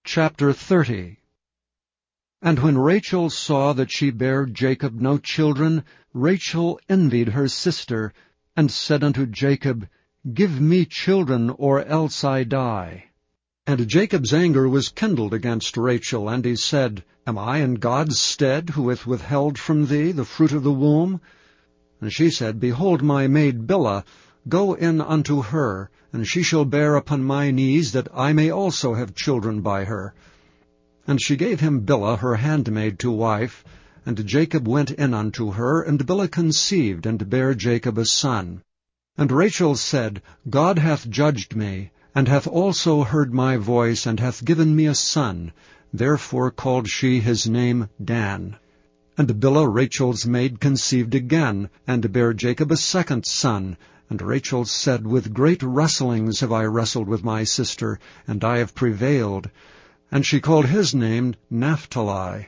Chapter 30. And when Rachel saw that she bare Jacob no children, Rachel envied her sister, and said unto Jacob, Give me children, or else I die. And Jacob's anger was kindled against Rachel, and he said, Am I in God's stead, who hath withheld from thee the fruit of the womb? And she said, Behold my maid Bilhah, go in unto her, and she shall bear upon my knees, that I may also have children by her. And she gave him Bilhah her handmaid to wife, and Jacob went in unto her, and Bilhah conceived, and bare Jacob a son. And Rachel said, God hath judged me, and hath also heard my voice, and hath given me a son. Therefore called she his name Dan. And Bilhah Rachel's maid conceived again, and bare Jacob a second son. And Rachel said, With great wrestlings have I wrestled with my sister, and I have prevailed. And she called his name Naphtali.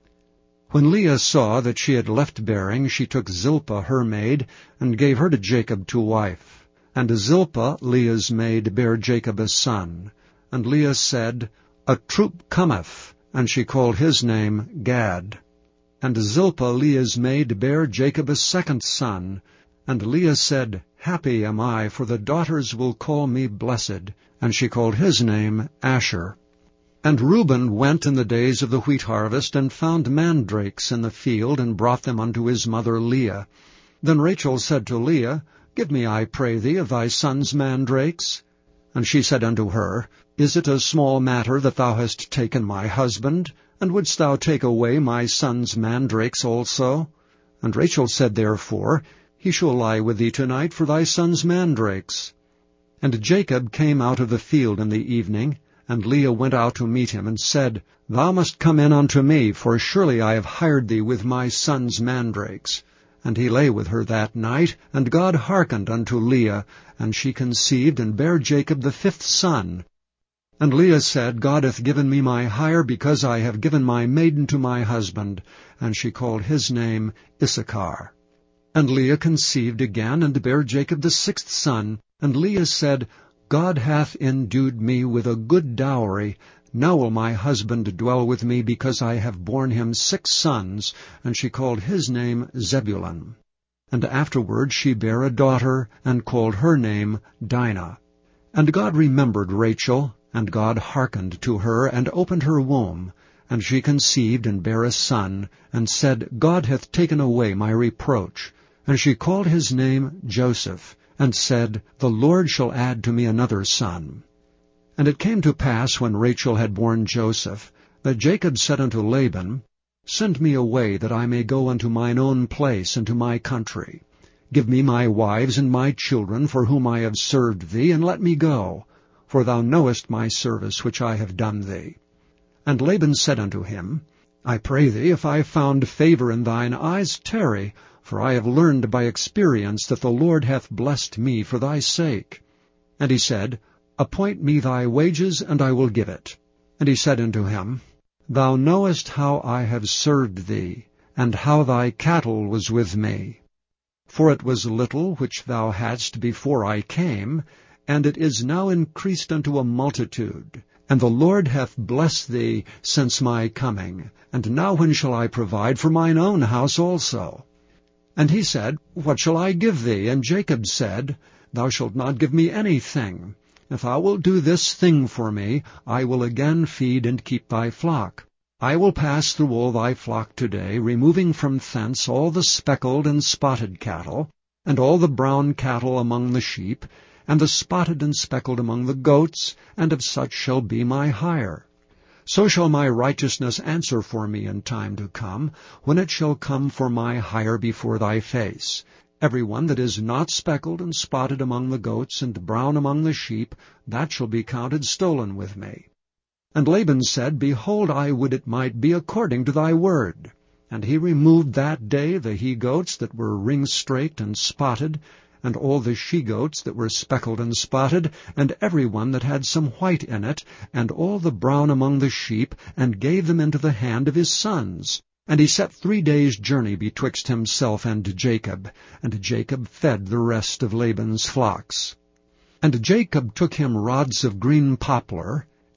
When Leah saw that she had left bearing, she took Zilpah her maid, and gave her to Jacob to wife. And Zilpah, Leah's maid, bare Jacob a son. And Leah said, A troop cometh, and she called his name Gad. And Zilpah, Leah's maid, bare Jacob a second son. And Leah said, Happy am I, for the daughters will call me blessed. And she called his name Asher. And Reuben went in the days of the wheat harvest, and found mandrakes in the field, and brought them unto his mother Leah. Then Rachel said to Leah, Give me, I pray thee, of thy son's mandrakes. And she said unto her, Is it a small matter that thou hast taken my husband? And wouldst thou take away my son's mandrakes also? And Rachel said therefore, He shall lie with thee tonight for thy son's mandrakes. And Jacob came out of the field in the evening, and Leah went out to meet him, and said, Thou must come in unto me, for surely I have hired thee with my son's mandrakes. And he lay with her that night, and God hearkened unto Leah, and she conceived, and bare Jacob the fifth son. And Leah said, God hath given me my hire, because I have given my maiden to my husband. And she called his name Issachar. And Leah conceived again, and bare Jacob the sixth son. And Leah said, God hath endued me with a good dowry. Now will my husband dwell with me, because I have borne him 6 sons. And she called his name Zebulun. And afterward she bare a daughter, and called her name Dinah. And God remembered Rachel, and God hearkened to her, and opened her womb. And she conceived, and bare a son, and said, God hath taken away my reproach. And she called his name Joseph, and said, The Lord shall add to me another son. And it came to pass, when Rachel had borne Joseph, that Jacob said unto Laban, Send me away, that I may go unto mine own place, and to my country. Give me my wives and my children, for whom I have served thee, and let me go. For thou knowest my service which I have done thee. And Laban said unto him, I pray thee, if I have found favor in thine eyes, tarry, for I have learned by experience that the Lord hath blessed me for thy sake. And he said, Appoint me thy wages, and I will give it. And he said unto him, Thou knowest how I have served thee, and how thy cattle was with me. For it was little which thou hadst before I came, and it is now increased unto a multitude. And the Lord hath blessed thee since my coming. And now when shall I provide for mine own house also? And he said, What shall I give thee? And Jacob said, Thou shalt not give me anything. If thou wilt do this thing for me, I will again feed and keep thy flock. I will pass through all thy flock today, removing from thence all the speckled and spotted cattle, and all the brown cattle among the sheep, and the spotted and speckled among the goats, and of such shall be my hire. So shall my righteousness answer for me in time to come, when it shall come for my hire before thy face. Every one that is not speckled and spotted among the goats, and brown among the sheep, that shall be counted stolen with me. And Laban said, Behold, I would it might be according to thy word. And he removed that day the he-goats that were ring-straked and spotted, and all the she-goats that were speckled and spotted, and every one that had some white in it, and all the brown among the sheep, and gave them into the hand of his sons. And he set 3 days' journey betwixt himself and Jacob, and Jacob fed the rest of Laban's flocks. And Jacob took him rods of green poplar,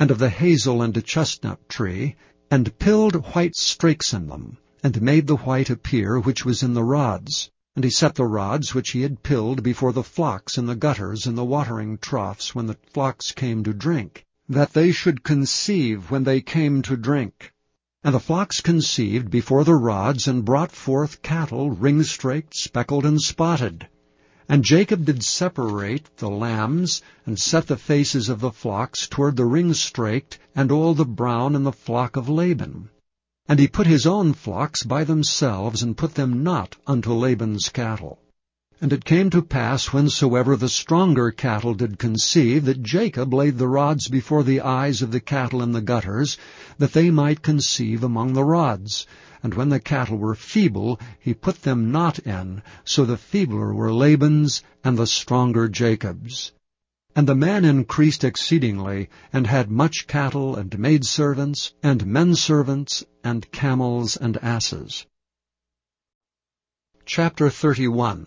and of the hazel and chestnut tree, and pilled white strakes in them, and made the white appear which was in the rods. And he set the rods which he had pilled before the flocks in the gutters and the watering troughs when the flocks came to drink, that they should conceive when they came to drink. And the flocks conceived before the rods, and brought forth cattle ring-straked, speckled, and spotted. And Jacob did separate the lambs, and set the faces of the flocks toward the ring-straked, and all the brown in the flock of Laban. And he put his own flocks by themselves, and put them not unto Laban's cattle. And it came to pass, whensoever the stronger cattle did conceive, that Jacob laid the rods before the eyes of the cattle in the gutters, that they might conceive among the rods. And when the cattle were feeble, he put them not in, so the feebler were Laban's, and the stronger Jacob's. And the man increased exceedingly, and had much cattle, and maidservants, and menservants, and camels, and asses. Chapter 31.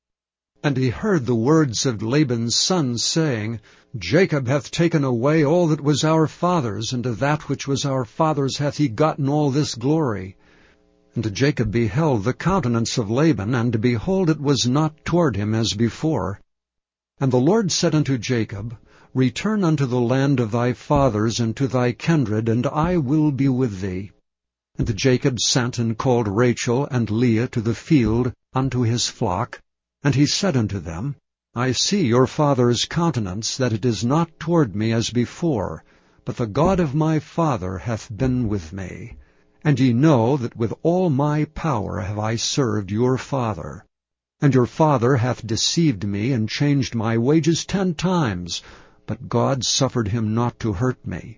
And he heard the words of Laban's sons, saying, Jacob hath taken away all that was our father's, and of that which was our father's hath he gotten all this glory. And Jacob beheld the countenance of Laban, and behold, it was not toward him as before. And the Lord said unto Jacob, Return unto the land of thy fathers, and to thy kindred, and I will be with thee. And Jacob sent and called Rachel and Leah to the field unto his flock. And he said unto them, I see your father's countenance, that it is not toward me as before, but the God of my father hath been with me. And ye know that with all my power have I served your father. And your father hath deceived me, and changed my wages 10 times, but God suffered him not to hurt me.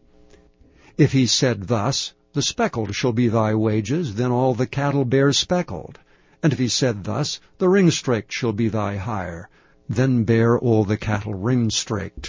If he said thus, The speckled shall be thy wages, then all the cattle bear speckled. And if he said thus, The ring-straked shall be thy hire, then bear all the cattle ring-straked.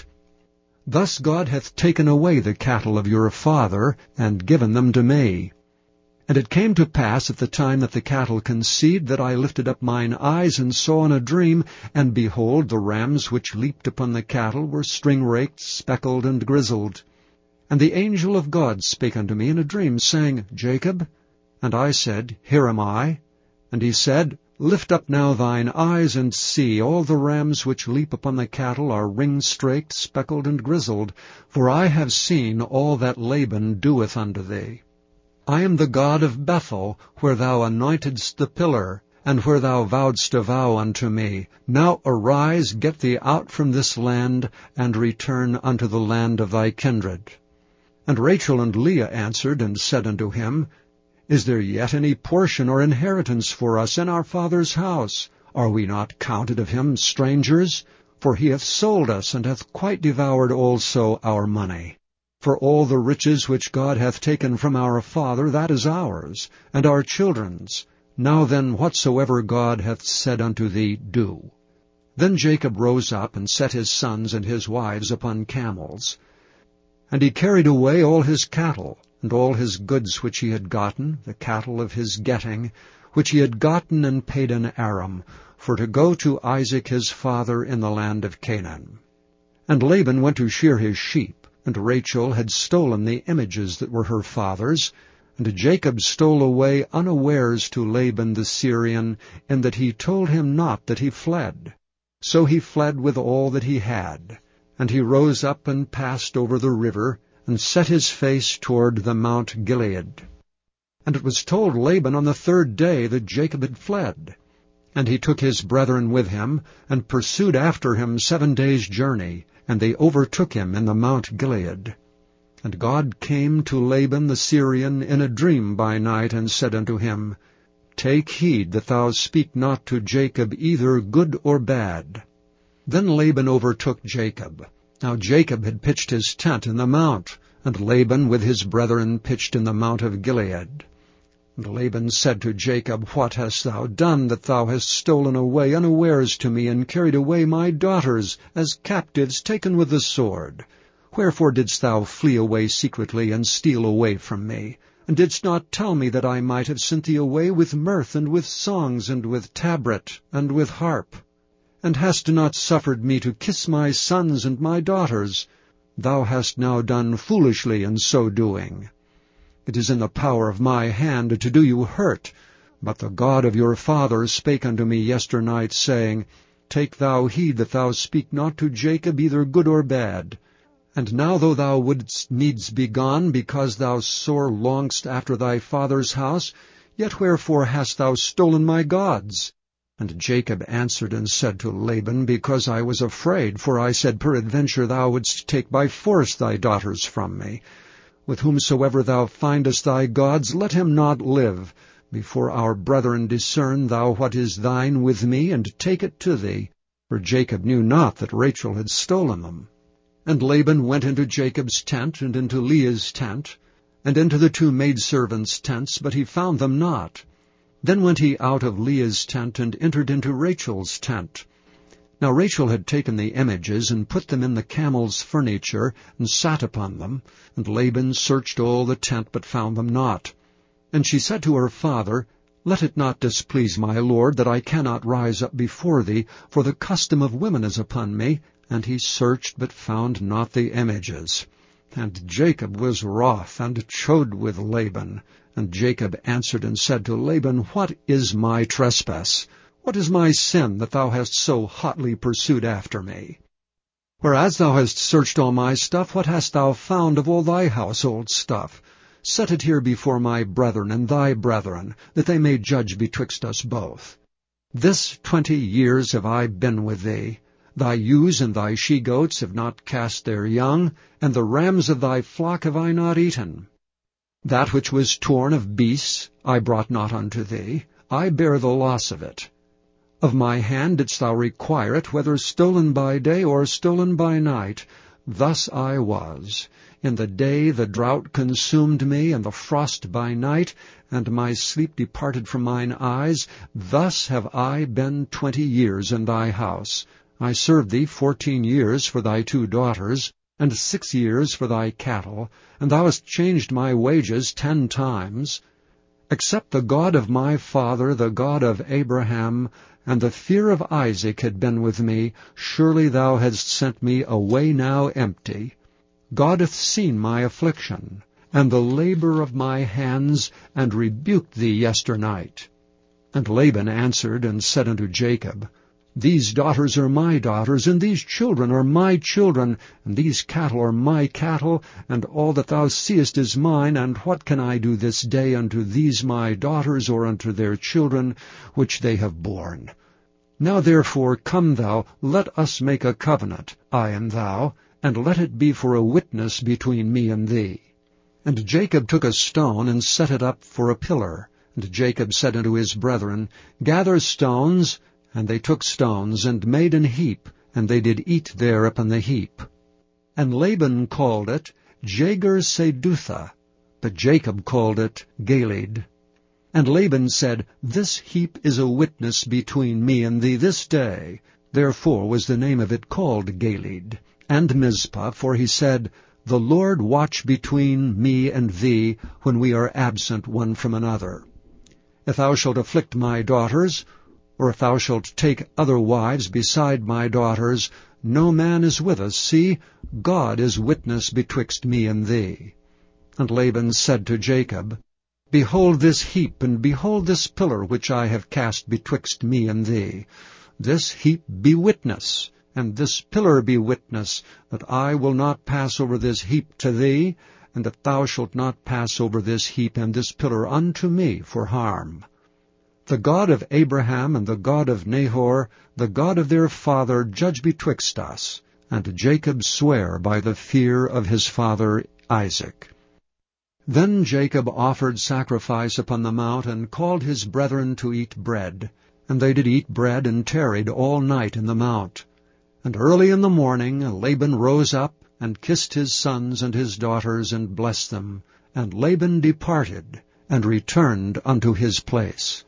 Thus God hath taken away the cattle of your father, and given them to me. And it came to pass at the time that the cattle conceived, that I lifted up mine eyes, and saw in a dream, and behold, the rams which leaped upon the cattle were string-raked, speckled, and grizzled. And the angel of God spake unto me in a dream, saying, Jacob? And I said, Here am I. And he said, Lift up now thine eyes, and see, all the rams which leap upon the cattle are ring-straked, speckled, and grizzled, for I have seen all that Laban doeth unto thee. I am the God of Bethel, where thou anointedst the pillar, and where thou vowedst a vow unto me. Now arise, get thee out from this land, and return unto the land of thy kindred. And Rachel and Leah answered and said unto him, Is there yet any portion or inheritance for us in our father's house? Are we not counted of him strangers? For he hath sold us, and hath quite devoured also our money. For all the riches which God hath taken from our father, that is ours, and our children's. Now then, whatsoever God hath said unto thee, do. Then Jacob rose up, and set his sons and his wives upon camels. And he carried away all his cattle, and all his goods which he had gotten, the cattle of his getting, which he had gotten in Padan Aram, for to go to Isaac his father in the land of Canaan. And Laban went to shear his sheep, and Rachel had stolen the images that were her father's, and Jacob stole away unawares to Laban the Syrian, in that he told him not that he fled. So he fled with all that he had. And he rose up and passed over the river, and set his face toward the Mount Gilead. And it was told Laban on the 3rd day that Jacob had fled. And he took his brethren with him, and pursued after him 7 days' journey, and they overtook him in the Mount Gilead. And God came to Laban the Syrian in a dream by night, and said unto him, Take heed that thou speak not to Jacob either good or bad. Then Laban overtook Jacob. Now Jacob had pitched his tent in the mount, and Laban with his brethren pitched in the Mount of Gilead. And Laban said to Jacob, What hast thou done, that thou hast stolen away unawares to me, and carried away my daughters, as captives taken with the sword? Wherefore didst thou flee away secretly, and steal away from me? And didst not tell me that I might have sent thee away with mirth, and with songs, and with tabret, and with harp? And hast not suffered me to kiss my sons and my daughters? thou hast now done foolishly in so doing. It is in the power of my hand to do you hurt, but the God of your father spake unto me yesternight, saying, Take thou heed that thou speak not to Jacob either good or bad. And now though thou wouldst needs be gone, because thou sore longest after thy father's house, yet wherefore hast thou stolen my gods? And Jacob answered and said to Laban, Because I was afraid, for I said, Peradventure thou wouldst take by force thy daughters from me. With whomsoever thou findest thy gods, let him not live. Before our brethren discern thou what is thine with me, and take it to thee. For Jacob knew not that Rachel had stolen them. And Laban went into Jacob's tent, and into Leah's tent, and into the two maidservants' tents, but he found them not. Then went he out of Leah's tent, and entered into Rachel's tent. Now Rachel had taken the images, and put them in the camel's furniture, and sat upon them. And Laban searched all the tent, but found them not. And she said to her father, Let it not displease my lord, that I cannot rise up before thee, for the custom of women is upon me. And he searched, but found not the images. And Jacob was wroth, and chode with Laban. And Jacob answered and said to Laban, What is my trespass? What is my sin, that thou hast so hotly pursued after me? Whereas thou hast searched all my stuff, what hast thou found of all thy household stuff? Set it here before my brethren and thy brethren, that they may judge betwixt us both. This 20 years have I been with thee. Thy ewes and thy she-goats have not cast their young, and the rams of thy flock have I not eaten. That which was torn of beasts I brought not unto thee. I bear the loss of it. Of my hand didst thou require it, whether stolen by day or stolen by night. Thus I was. In the day the drought consumed me, and the frost by night, and my sleep departed from mine eyes. Thus have I been 20 years in thy house. I served thee 14 years for thy 2 daughters, and 6 years for thy cattle, and thou hast changed my wages 10 times. Except the God of my father, the God of Abraham, and the fear of Isaac had been with me, surely thou hadst sent me away now empty. God hath seen my affliction, and the labor of my hands, and rebuked thee yesternight. And Laban answered and said unto Jacob, These daughters are my daughters, and these children are my children, and these cattle are my cattle, and all that thou seest is mine, and what can I do this day unto these my daughters, or unto their children, which they have borne? Now therefore come thou, let us make a covenant, I and thou, and let it be for a witness between me and thee. And Jacob took a stone, and set it up for a pillar. And Jacob said unto his brethren, Gather stones. And they took stones, and made an heap, and they did eat there upon the heap. And Laban called it Jagar-Sedutha, but Jacob called it Galeed. And Laban said, This heap is a witness between me and thee this day. Therefore was the name of it called Galeed. And Mizpah, for he said, The Lord watch between me and thee, when we are absent one from another. If thou shalt afflict my daughters, or if thou shalt take other wives beside my daughters, no man is with us. See, God is witness betwixt me and thee. And Laban said to Jacob, Behold this heap, and behold this pillar which I have cast betwixt me and thee. This heap be witness, and this pillar be witness, that I will not pass over this heap to thee, and that thou shalt not pass over this heap and this pillar unto me for harm. The God of Abraham and the God of Nahor, the God of their father, judge betwixt us. And Jacob sware by the fear of his father Isaac. Then Jacob offered sacrifice upon the mount, and called his brethren to eat bread. And they did eat bread, and tarried all night in the mount. And early in the morning Laban rose up, and kissed his sons and his daughters, and blessed them. And Laban departed, and returned unto his place.